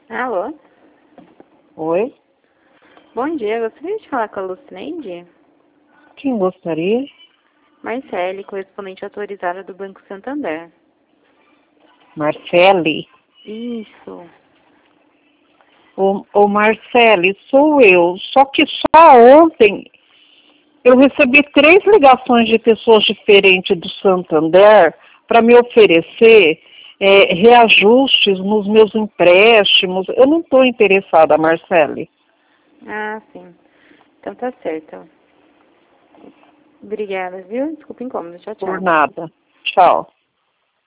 Alô? Oi? Bom dia, gostaria de falar com a Lucineide? Quem gostaria? Marcele, correspondente autorizada do Banco Santander. Marcele? Isso. Ô Marcele, sou eu. Só que só ontem eu recebi 3 ligações de pessoas diferentes do Santander para me oferecer reajustes nos meus empréstimos. Eu não estou interessada, Marcele. Ah, sim. Então tá certo. Obrigada, viu? Desculpa o incômodo. Tchau, Por tchau. nada. Tchau.